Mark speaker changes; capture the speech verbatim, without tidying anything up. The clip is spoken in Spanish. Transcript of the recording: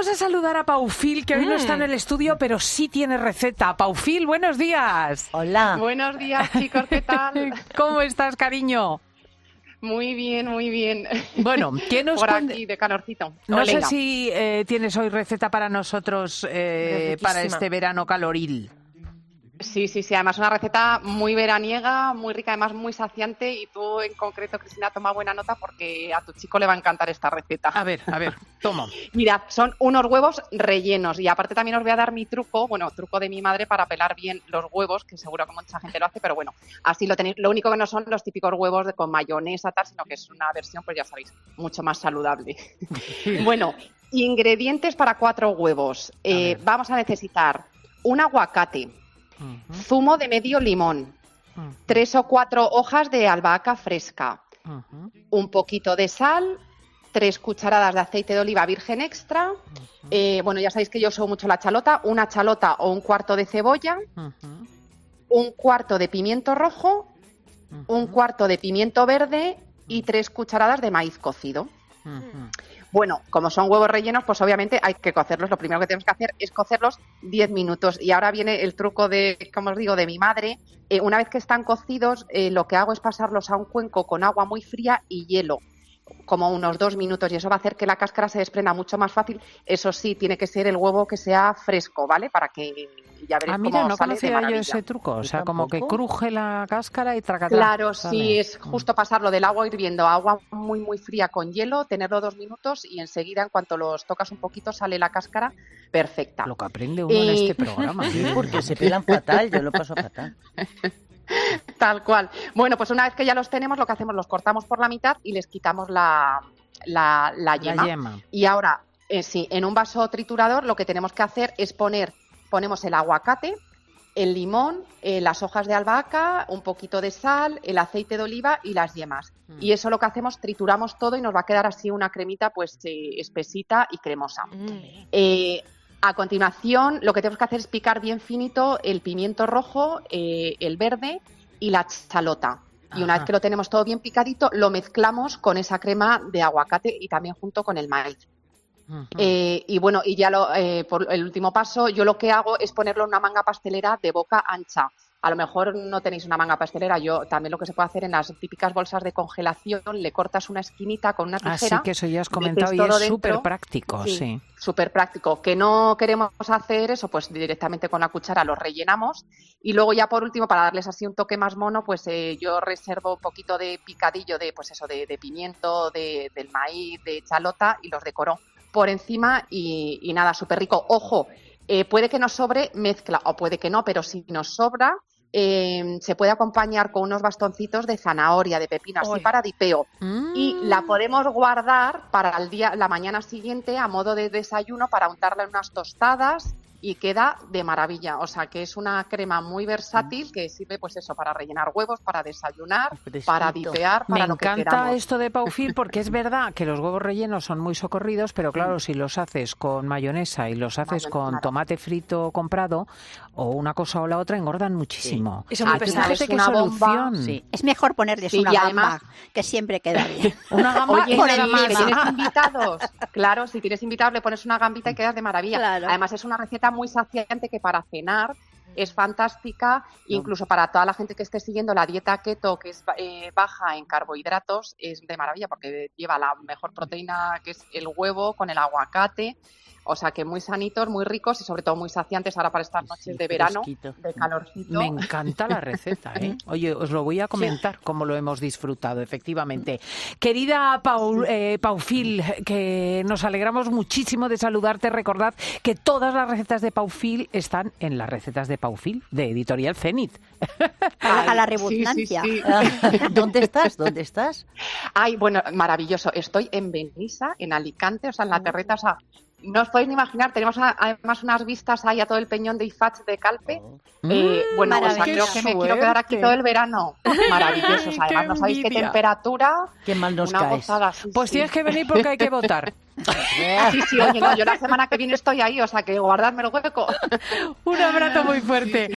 Speaker 1: Vamos a saludar a Paufil, que hoy mm. no está en el estudio, pero sí tiene receta. Paufil, buenos días.
Speaker 2: Hola.
Speaker 3: Buenos días, chicos, ¿qué tal?
Speaker 1: ¿Cómo estás, cariño?
Speaker 3: Muy bien, muy bien.
Speaker 1: Bueno, ¿qué nos
Speaker 3: Por
Speaker 1: con...
Speaker 3: aquí, de calorcito.
Speaker 1: No
Speaker 3: Olenga.
Speaker 1: sé si eh, tienes hoy receta para nosotros eh, para este verano caloril.
Speaker 3: Sí, sí, sí, además una receta muy veraniega, muy rica, además muy saciante, y tú en concreto, Cristina, toma buena nota porque a tu chico le va a encantar esta receta.
Speaker 1: A ver, a ver, toma.
Speaker 3: Mira, son unos huevos rellenos, y aparte también os voy a dar mi truco, bueno, truco de mi madre para pelar bien los huevos, que seguro que mucha gente lo hace, pero bueno, así lo tenéis. Lo único que no son los típicos huevos de, con mayonesa, tal, sino que es una versión, pues ya sabéis, mucho más saludable. Bueno, ingredientes para cuatro huevos. Eh, vamos a necesitar un aguacate, Uh-huh. zumo de medio limón, uh-huh. tres o cuatro hojas de albahaca fresca, uh-huh. un poquito de sal, tres cucharadas de aceite de oliva virgen extra, uh-huh. eh, bueno, ya sabéis que yo uso mucho la chalota, una chalota o un cuarto de cebolla, uh-huh. un cuarto de pimiento rojo, uh-huh. un cuarto de pimiento verde y tres cucharadas de maíz cocido. Uh-huh. Bueno, como son huevos rellenos, pues obviamente hay que cocerlos. Lo primero que tenemos que hacer es cocerlos diez minutos. Y ahora viene el truco de, como os digo, de mi madre. Eh, una vez que están cocidos, eh, lo que hago es pasarlos a un cuenco con agua muy fría y hielo, como unos dos minutos, y eso va a hacer que la cáscara se desprenda mucho más fácil. Eso sí, tiene que ser el huevo que sea fresco, ¿vale? Para que ya veréis
Speaker 1: ah, mira,
Speaker 3: cómo
Speaker 1: no
Speaker 3: sale
Speaker 1: conocía
Speaker 3: de
Speaker 1: yo ese truco, o sea, como que cruje la cáscara y tracatá.
Speaker 3: Claro,
Speaker 1: vale.
Speaker 3: Sí, es justo pasarlo del agua hirviendo a agua muy muy fría con hielo, tenerlo dos minutos y enseguida, en cuanto los tocas un poquito, sale la cáscara perfecta.
Speaker 1: Lo que aprende uno
Speaker 3: y...
Speaker 1: en este programa.
Speaker 2: Sí, porque se pelan fatal, yo lo paso fatal.
Speaker 3: Tal cual. Bueno, pues una vez que ya los tenemos, lo que hacemos, los cortamos por la mitad y les quitamos la, la, la, yema.
Speaker 1: la yema.
Speaker 3: Y ahora, eh, sí, en un vaso triturador lo que tenemos que hacer es poner, ponemos el aguacate, el limón, eh, las hojas de albahaca, un poquito de sal, el aceite de oliva y las yemas. Mm. Y eso lo que hacemos, trituramos todo y nos va a quedar así una cremita pues eh, espesita y cremosa. Mm. Eh, A continuación, lo que tenemos que hacer es picar bien finito el pimiento rojo, eh, el verde y la chalota. Y una Ajá. vez que lo tenemos todo bien picadito, lo mezclamos con esa crema de aguacate y también junto con el maíz. Uh-huh. Eh, y bueno, y ya lo, eh, por el último paso, yo lo que hago es ponerlo en una manga pastelera de boca ancha. A lo mejor no tenéis una manga pastelera, yo también lo que se puede hacer en las típicas bolsas de congelación, le cortas una esquinita con una tijera.
Speaker 1: Así que eso ya has comentado y es súper práctico, sí. sí.
Speaker 3: Súper práctico. Que no queremos hacer eso, pues directamente con la cuchara los rellenamos y luego ya por último, para darles así un toque más mono, pues eh, yo reservo un poquito de picadillo de, pues eso, de, de pimiento, de, del maíz, de chalota y los decoro por encima y, y nada, súper rico. Ojo, eh, puede que nos sobre mezcla o puede que no, pero si nos sobra, eh, se puede acompañar con unos bastoncitos de zanahoria, de pepino, así Oy. para dipeo. Mm. Y la podemos guardar para el día, la mañana siguiente a modo de desayuno para untarla en unas tostadas y queda de maravilla. O sea, que es una crema muy versátil que sirve, pues eso, para rellenar huevos, para desayunar, Fresquito. para dipear, para
Speaker 1: Me
Speaker 3: lo que
Speaker 1: encanta
Speaker 3: queramos.
Speaker 1: esto de Paufil porque es verdad que los huevos rellenos son muy socorridos, pero claro, si los haces con mayonesa y los haces Mayonesa, con claro. tomate frito comprado o una cosa o la otra, engordan muchísimo.
Speaker 4: Sí. Eso es muy pesado.
Speaker 1: Fíjate qué solución.
Speaker 4: Sí. Es mejor ponerles
Speaker 3: sí,
Speaker 4: una
Speaker 3: y
Speaker 4: gamba,
Speaker 3: además,
Speaker 4: que siempre queda bien.
Speaker 1: Una gamba
Speaker 3: Oye,
Speaker 1: y nada más.
Speaker 3: Si tienes invitados, claro, si tienes invitados le pones una gambita y quedas de maravilla.
Speaker 4: Claro.
Speaker 3: Además es una receta muy saciante que para cenar es fantástica, incluso para toda la gente que esté siguiendo la dieta keto, que es eh, baja en carbohidratos, es de maravilla porque lleva la mejor proteína, que es el huevo con el aguacate. O sea que muy sanitos, muy ricos y sobre todo muy saciantes ahora para estas noches sí, de verano, fresquito. de calorcito.
Speaker 1: Me encanta la receta, ¿eh? Oye, os lo voy a comentar sí. cómo lo hemos disfrutado, efectivamente. Querida Paul, eh, Paufil, que nos alegramos muchísimo de saludarte. Recordad que todas las recetas de Paufil están en las recetas de Paufil, de Editorial Zenit.
Speaker 4: A la redundancia.
Speaker 3: Sí, sí, sí.
Speaker 2: ¿Dónde estás? ¿Dónde estás?
Speaker 3: Ay, bueno, maravilloso. Estoy en Benissa, en Alicante, o sea, en la terreta, o sea, no os podéis ni imaginar, tenemos a, además unas vistas ahí a todo el peñón de Ifach de Calpe. Oh. Eh, mm, bueno, o sea, creo que me quiero quedar aquí todo el verano. Maravillosos, además, qué no sabéis qué temperatura.
Speaker 2: Qué mal nos
Speaker 3: una
Speaker 2: caes.
Speaker 3: Gozada, sí,
Speaker 1: pues
Speaker 3: sí.
Speaker 1: tienes que venir porque hay que votar.
Speaker 3: Sí, sí, oye, no, yo la semana que viene estoy ahí, o sea, que guardadme el hueco.
Speaker 1: Un abrazo muy fuerte.